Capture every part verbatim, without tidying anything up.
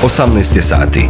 osamnaest je sati.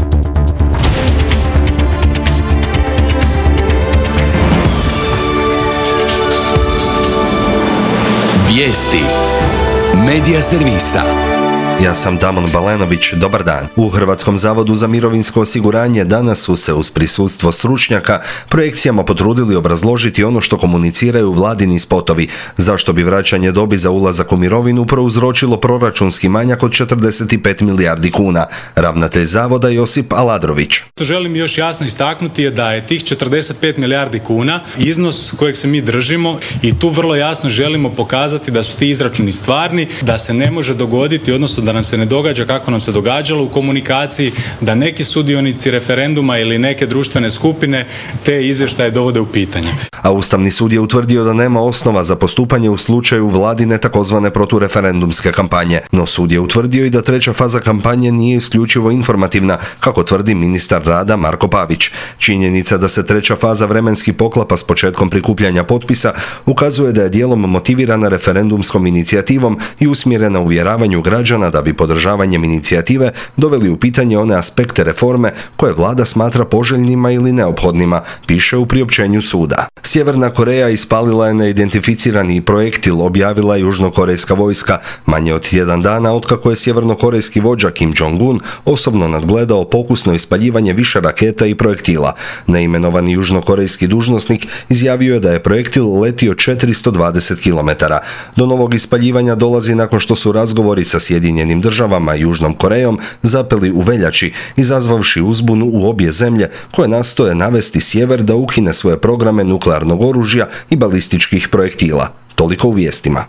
Vijesti Medija servisa. Ja sam Damon Balenović, dobar dan. U Hrvatskom zavodu za mirovinsko osiguranje danas su se uz prisustvo stručnjaka projekcijama potrudili obrazložiti ono što komuniciraju vladini spotovi, zašto bi vraćanje dobi za ulazak u mirovinu prouzročilo proračunski manjak od četrdeset pet milijardi kuna. Ravnatelj zavoda Josip Aladrović. Želim još jasno istaknuti je da je tih četrdeset pet milijardi kuna iznos kojeg se mi držimo i tu vrlo jasno želimo pokazati da su ti izračuni stvarni, da se ne može dogoditi, odnosno da nam se ne događa kako nam se događalo u komunikaciji, da neki sudionici referenduma ili neke društvene skupine te izvještaje dovode u pitanje. A Ustavni sud je utvrdio da nema osnova za postupanje u slučaju vladine takozvane protureferendumske kampanje. No sud je utvrdio i da treća faza kampanje nije isključivo informativna, kako tvrdi ministar rada Marko Pavić. Činjenica da se treća faza vremenski poklapa s početkom prikupljanja potpisa ukazuje da je dijelom motivirana referendumskom inicijativom i usmjerena uvjeravanju građana da bi podržavanjem inicijative doveli u pitanje one aspekte reforme koje vlada smatra poželjnima ili neophodnima, piše u priopćenju suda. Sjeverna Koreja ispalila je neidentificirani projektil, objavila južnokorejska vojska, manje od tjedan dana otkako je sjevernokorejski vođa Kim Jong-un osobno nadgledao pokusno ispaljivanje više raketa i projektila. Neimenovani južnokorejski dužnosnik izjavio je da je projektil letio četiristo dvadeset kilometara. Do novog ispaljivanja dolazi nakon što su razgovori sa Sjedinjenim državama i Južnom Korejom zapeli u veljači, izazvavši uzbunu u obje zemlje koje nastoje navesti sjever da ukine svoje programe nuklearnog oružja i balističkih projektila. Toliko u vijestima.